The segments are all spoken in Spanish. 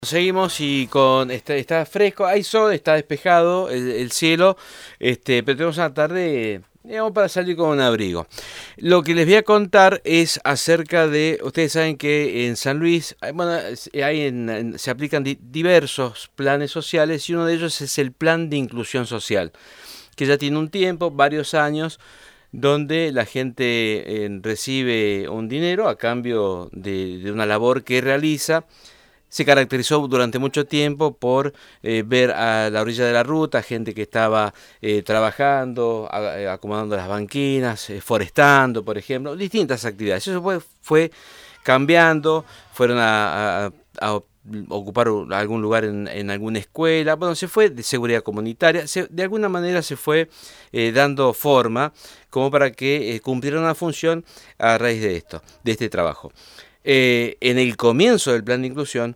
Seguimos y está fresco, hay sol, está despejado el cielo, pero tenemos una tarde, digamos, para salir con un abrigo. Lo que les voy a contar es acerca de, ustedes saben que en San Luis, bueno, se aplican diversos planes sociales y uno de ellos es el plan de inclusión social, que ya tiene un tiempo, varios años, donde la gente recibe un dinero a cambio de una labor que realiza. Se caracterizó durante mucho tiempo por ver a la orilla de la ruta gente que estaba trabajando, acomodando las banquinas, forestando, por ejemplo, distintas actividades. Eso fue cambiando, fueron a ocupar algún lugar en alguna escuela, bueno, se fue de seguridad comunitaria, de alguna manera se fue dando forma como para que cumpliera una función a raíz de esto, de este trabajo. En el comienzo del plan de inclusión,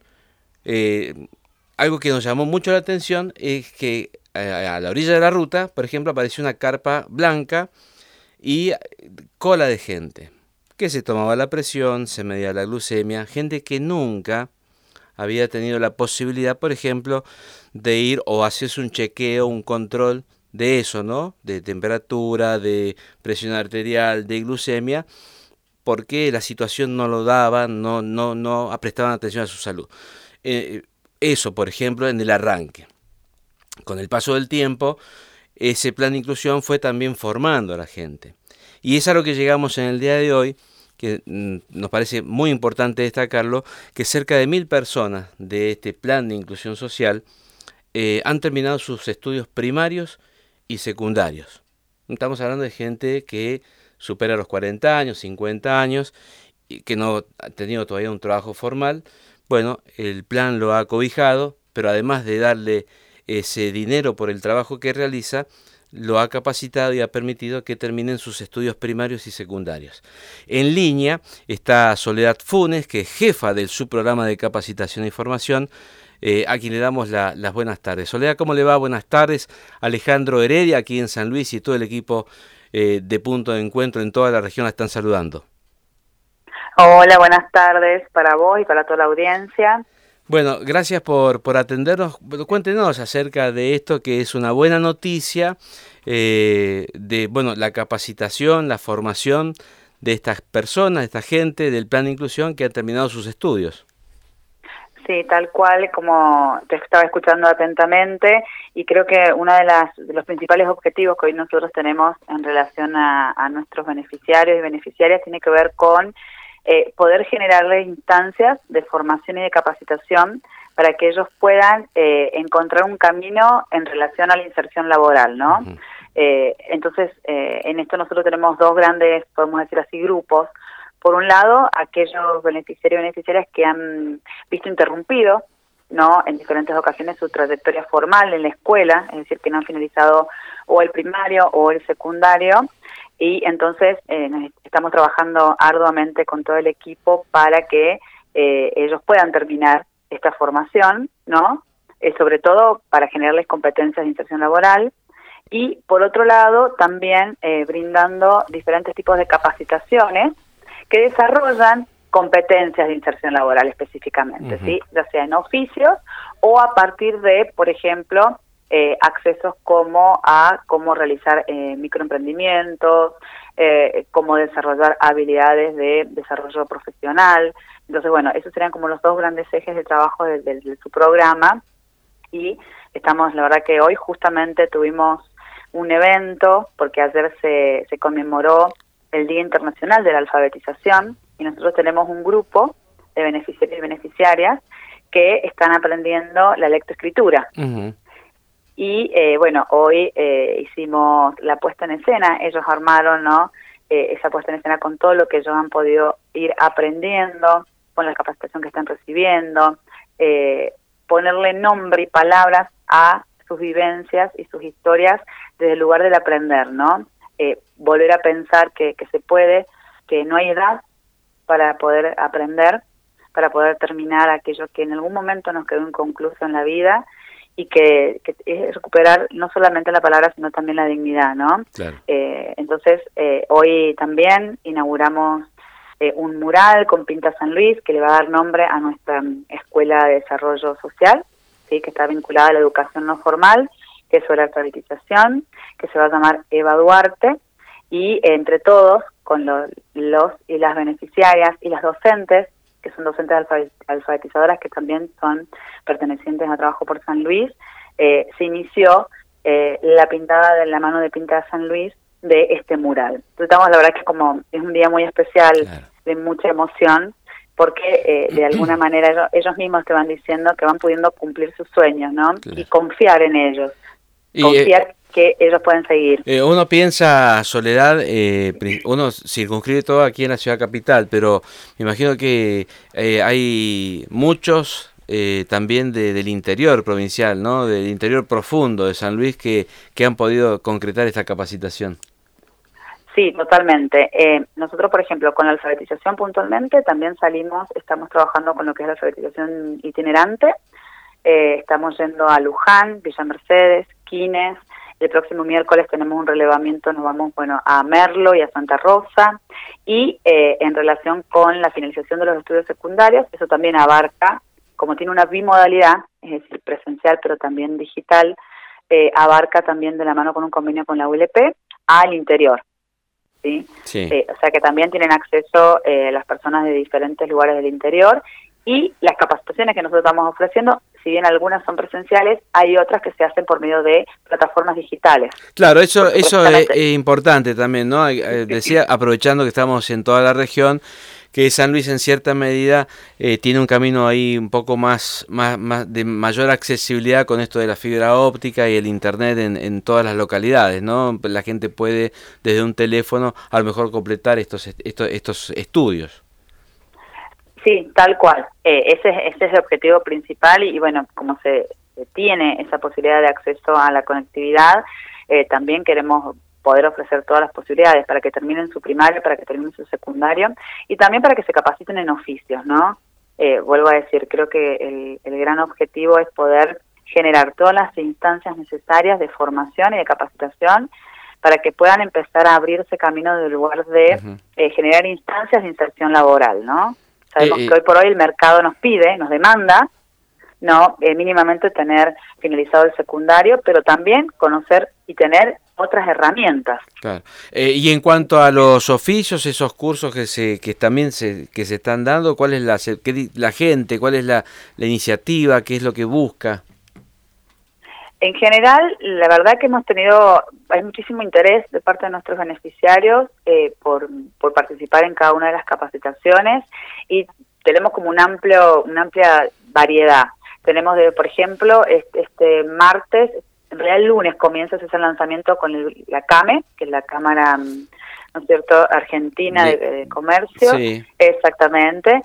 algo que nos llamó mucho la atención es que a la orilla de la ruta, por ejemplo, apareció una carpa blanca y cola de gente que se tomaba la presión, se medía la glucemia, gente que nunca había tenido la posibilidad, por ejemplo, de ir o hacerse un chequeo, un control de eso, ¿no? De temperatura, de presión arterial, de glucemia, porque la situación no lo daba, no prestaban atención a su salud. Eso, por ejemplo, en el arranque. Con el paso del tiempo, ese plan de inclusión fue también formando a la gente. Y es a lo que llegamos en el día de hoy, que nos parece muy importante destacarlo, que cerca de 1000 personas de este plan de inclusión social han terminado sus estudios primarios y secundarios. Estamos hablando de gente que supera los 40 años, 50 años, y que no ha tenido todavía un trabajo formal. Bueno, el plan lo ha cobijado, pero además de darle ese dinero por el trabajo que realiza, lo ha capacitado y ha permitido que terminen sus estudios primarios y secundarios. En línea está Soledad Funes, que es jefa del subprograma de capacitación y formación, a quien le damos las buenas tardes. Soledad, ¿cómo le va? Buenas tardes. Alejandro Heredia, aquí en San Luis, y todo el equipo de Punto de Encuentro en toda la región la están saludando. Hola, buenas tardes para vos y para toda la audiencia. Bueno, gracias por atendernos. Cuéntenos acerca de esto, que es una buena noticia, de la capacitación, la formación de estas personas, de esta gente del plan de inclusión que ha terminado sus estudios. Sí, tal cual, como te estaba escuchando atentamente, y creo que uno de los principales objetivos que hoy nosotros tenemos en relación a nuestros beneficiarios y beneficiarias tiene que ver con poder generarles instancias de formación y de capacitación para que ellos puedan encontrar un camino en relación a la inserción laboral, ¿no? Uh-huh. Entonces, en esto nosotros tenemos dos grandes, podemos decir así, grupos. Por un lado, aquellos beneficiarios y beneficiarias que han visto interrumpido, ¿no?, en diferentes ocasiones su trayectoria formal en la escuela, es decir, que no han finalizado o el primario o el secundario, y entonces estamos trabajando arduamente con todo el equipo para que ellos puedan terminar esta formación, ¿no?, sobre todo para generarles competencias de inserción laboral, y por otro lado también brindando diferentes tipos de capacitaciones que desarrollan competencias de inserción laboral específicamente, uh-huh. ¿Sí? Ya sea en oficios o a partir de, por ejemplo, accesos como a cómo realizar microemprendimientos, cómo desarrollar habilidades de desarrollo profesional. Entonces, bueno, esos serían como los dos grandes ejes de trabajo de su programa, y estamos, la verdad que hoy justamente tuvimos un evento, porque ayer se conmemoró el Día Internacional de la Alfabetización, y nosotros tenemos un grupo de beneficiarios y beneficiarias que están aprendiendo la lectoescritura. Uh-huh. Y hoy hicimos la puesta en escena, ellos armaron, ¿no?, esa puesta en escena con todo lo que ellos han podido ir aprendiendo, con la capacitación que están recibiendo, ponerle nombre y palabras a sus vivencias y sus historias desde el lugar del aprender, ¿no? Volver a pensar que se puede, que no hay edad para poder aprender, para poder terminar aquello que en algún momento nos quedó inconcluso en la vida, y que es recuperar no solamente la palabra, sino también la dignidad, ¿no? Claro. Entonces, hoy también inauguramos un mural con Pinta San Luis que le va a dar nombre a nuestra Escuela de Desarrollo Social, ¿sí? Que está vinculada a la educación no formal, que es sobre alfabetización, que se va a llamar Eva Duarte, y entre todos, con los y las beneficiarias y las docentes, que son docentes alfabetizadoras que también son pertenecientes a Trabajo por San Luis, se inició la pintada de la mano de Pinta San Luis de este mural. Entonces, la verdad que como es un día muy especial, claro, de mucha emoción, porque de alguna manera ellos mismos te van diciendo que van pudiendo cumplir sus sueños, ¿no? Claro. Y confiar en ellos, confiar que ellos pueden seguir. Uno piensa, Soledad, uno circunscribe todo aquí en la ciudad capital, pero me imagino que hay muchos también del interior provincial, ¿no? Del interior profundo de San Luis que han podido concretar esta capacitación. Sí, totalmente. Nosotros, por ejemplo, con la alfabetización puntualmente, también estamos trabajando con lo que es la alfabetización itinerante. Estamos yendo a Luján, Villa Mercedes, Quines. El próximo miércoles tenemos un relevamiento, nos vamos a Merlo y a Santa Rosa. Y en relación con la finalización de los estudios secundarios, eso también abarca, como tiene una bimodalidad, es decir, presencial pero también digital, abarca también de la mano con un convenio con la ULP al interior. ¿Sí? Sí. O sea que también tienen acceso las personas de diferentes lugares del interior, y las capacitaciones que nosotros estamos ofreciendo, si bien algunas son presenciales, hay otras que se hacen por medio de plataformas digitales. Claro, eso es importante también, ¿no? Decía, aprovechando que estamos en toda la región, que San Luis en cierta medida tiene un camino ahí un poco más de mayor accesibilidad con esto de la fibra óptica y el internet en todas las localidades, ¿no? La gente puede desde un teléfono a lo mejor completar estos estudios. Sí, tal cual. Ese es el objetivo principal y bueno, como se tiene esa posibilidad de acceso a la conectividad, también queremos poder ofrecer todas las posibilidades para que terminen su primario, para que terminen su secundario y también para que se capaciten en oficios, ¿no? Vuelvo a decir, creo que el gran objetivo es poder generar todas las instancias necesarias de formación y de capacitación para que puedan empezar a abrirse camino del lugar de generar instancias de inserción laboral, ¿no? Sabemos que hoy por hoy el mercado nos pide, nos demanda, no mínimamente tener finalizado el secundario, pero también conocer y tener otras herramientas. Claro. Y en cuanto a los oficios, esos cursos que también se están dando, ¿cuál es la gente, cuál es la iniciativa, qué es lo que busca? En general, la verdad que hay muchísimo interés de parte de nuestros beneficiarios por participar en cada una de las capacitaciones y tenemos como una amplia variedad. Tenemos, por ejemplo, este martes, en realidad el lunes comienza ese lanzamiento con la CAME, que es la Cámara, ¿no es cierto?, Argentina de Comercio, sí. Exactamente,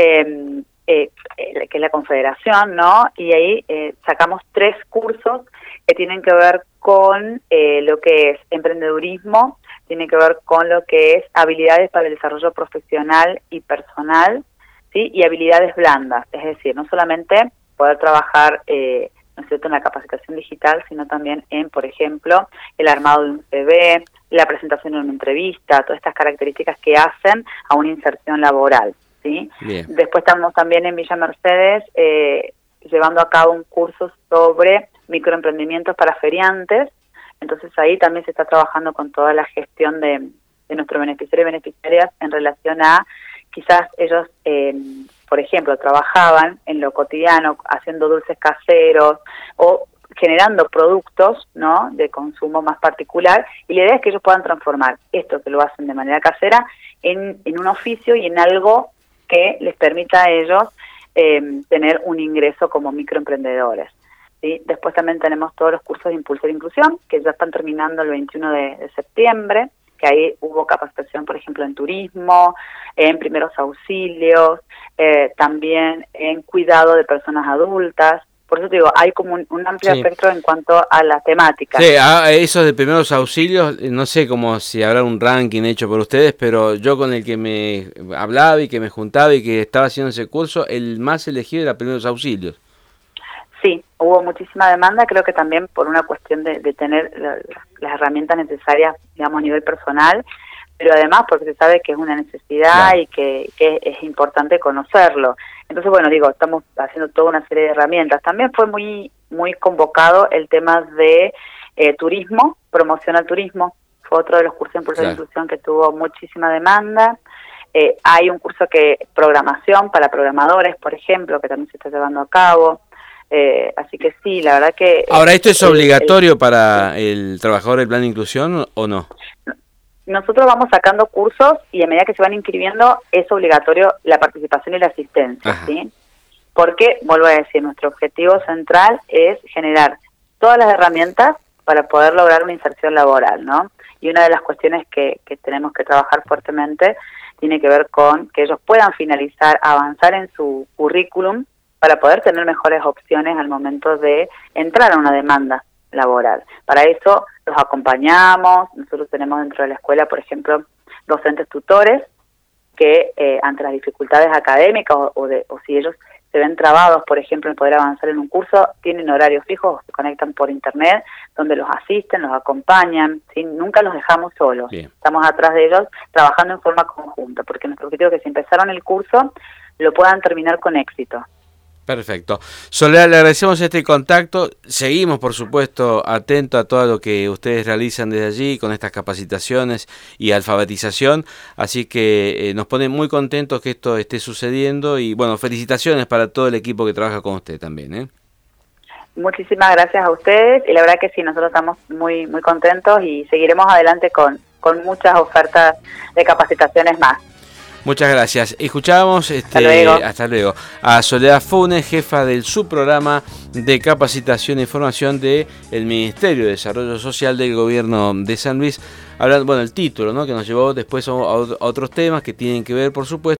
que es la Confederación, ¿no? Y ahí sacamos 3 cursos que tienen que ver con lo que es emprendedurismo, tiene que ver con lo que es habilidades para el desarrollo profesional y personal, ¿sí? Y habilidades blandas, es decir, no solamente poder trabajar ¿no es cierto?, en la capacitación digital, sino también en, por ejemplo, el armado de un CV, la presentación de una entrevista, todas estas características que hacen a una inserción laboral, ¿sí? Bien. Después estamos también en Villa Mercedes llevando a cabo un curso sobre microemprendimientos para feriantes, entonces ahí también se está trabajando con toda la gestión de nuestros beneficiarios y beneficiarias en relación a quizás ellos, por ejemplo, trabajaban en lo cotidiano haciendo dulces caseros o generando productos, ¿no?, de consumo más particular, y la idea es que ellos puedan transformar esto que lo hacen de manera casera en un oficio y en algo que les permita a ellos tener un ingreso como microemprendedores, ¿sí? Después también tenemos todos los cursos de Impulsor e Inclusión, que ya están terminando el 21 de septiembre, que ahí hubo capacitación, por ejemplo, en turismo, en primeros auxilios, también en cuidado de personas adultas. Por eso te digo, hay como un amplio espectro en cuanto a la temática. Sí, eso de primeros auxilios, no sé cómo si habrá un ranking hecho por ustedes, pero yo con el que me hablaba y que me juntaba y que estaba haciendo ese curso, el más elegido era primeros auxilios. Sí, hubo muchísima demanda, creo que también por una cuestión de tener las herramientas necesarias, digamos, a nivel personal, pero además porque se sabe que es una necesidad y que es importante conocerlo. Entonces, bueno, digo, estamos haciendo toda una serie de herramientas. También fue muy convocado el tema de turismo, promoción al turismo. Fue otro de los cursos en Impulso de Inclusión que tuvo muchísima demanda. Hay un curso programación para programadores, por ejemplo, que también se está llevando a cabo. Así que sí, la verdad que... Ahora, ¿esto es obligatorio para el trabajador del plan de inclusión o no? Nosotros vamos sacando cursos y a medida que se van inscribiendo es obligatorio la participación y la asistencia, ¿sí? Porque, vuelvo a decir, nuestro objetivo central es generar todas las herramientas para poder lograr una inserción laboral, ¿no? Y una de las cuestiones que tenemos que trabajar fuertemente tiene que ver con que ellos puedan finalizar, avanzar en su currículum para poder tener mejores opciones al momento de entrar a una demanda laboral. Para eso los acompañamos. Nosotros tenemos dentro de la escuela, por ejemplo, docentes tutores que ante las dificultades académicas o si ellos se ven trabados, por ejemplo, en poder avanzar en un curso, tienen horarios fijos, se conectan por internet, donde los asisten, los acompañan, ¿sí? Nunca los dejamos solos. Bien. Estamos atrás de ellos trabajando en forma conjunta, porque nuestro objetivo es que si empezaron el curso, lo puedan terminar con éxito. Perfecto. Soledad, le agradecemos este contacto. Seguimos, por supuesto, atentos a todo lo que ustedes realizan desde allí con estas capacitaciones y alfabetización. Así que nos pone muy contentos que esto esté sucediendo y, bueno, felicitaciones para todo el equipo que trabaja con usted también, Muchísimas gracias a ustedes y la verdad que sí, nosotros estamos muy contentos y seguiremos adelante con muchas ofertas de capacitaciones más. Muchas gracias. Escuchábamos hasta luego a Soledad Funes, jefa del subprograma de capacitación e información del Ministerio de Desarrollo Social del Gobierno de San Luis. Hablando, bueno, el título, ¿no?, que nos llevó después a otros temas que tienen que ver, por supuesto,